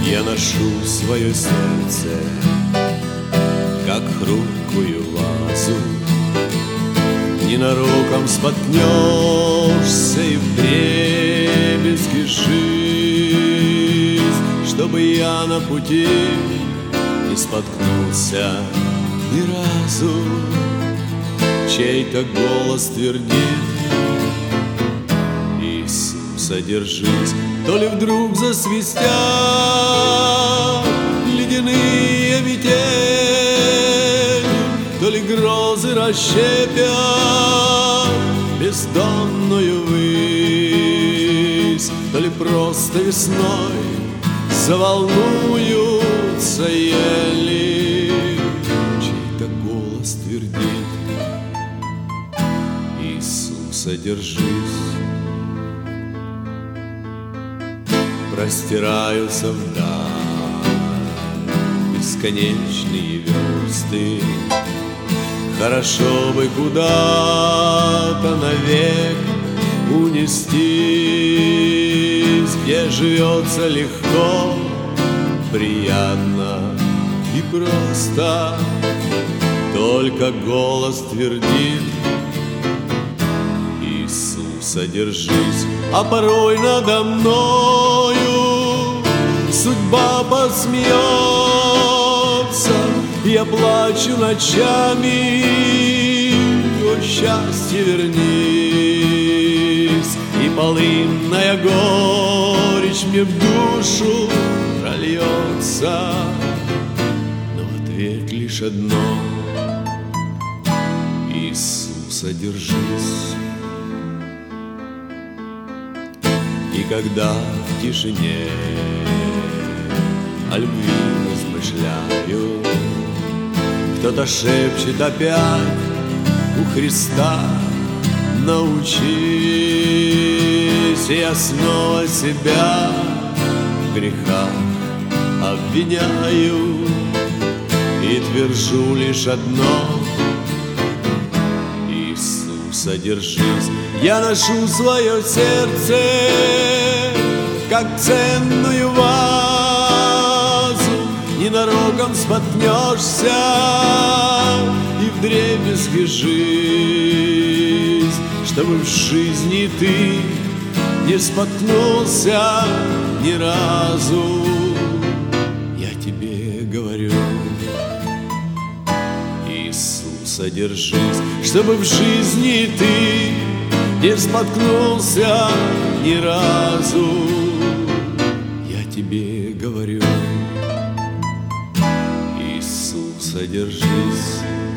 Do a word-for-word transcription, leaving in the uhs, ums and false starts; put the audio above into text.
Я ношу свое сердце, как хрупкую вазу. Ненароком споткнешься и вдребезги жизнь, чтобы я на пути не споткнулся ни разу. Чей-то голос твердит: Иисуса, держись. То ли вдруг засвистят ледяные метели, то ли грозы расщепят бездонную высь, то ли просто весной заволнуются ели. Чей-то голос твердит: Иисуса, держись. Простираются вдаль бесконечные версты. Хорошо бы куда-то навек унестись, где живется легко, приятно и просто. Только голос твердит: Иисуса, держись. А порой надо мною судьба посмеется, я плачу ночами: о, счастье, вернись. И полынная горечь мне в душу прольется, но в ответ лишь одно: Иисуса, держись. И когда в тишине о любви размышляю, кто-то шепчет опять: у Христа научись. И я снова себя в грехах обвиняю и твержу лишь одно: Иисуса, держись. Я ношу свое сердце, как ценную вазу. Ненароком споткнешься и вдребезги жизнь, чтобы в жизни ты не споткнулся ни разу. Я тебе говорю: Иисуса, держись. Чтобы в жизни ты не споткнулся ни разу. Я тебе говорю: Иисуса, держись.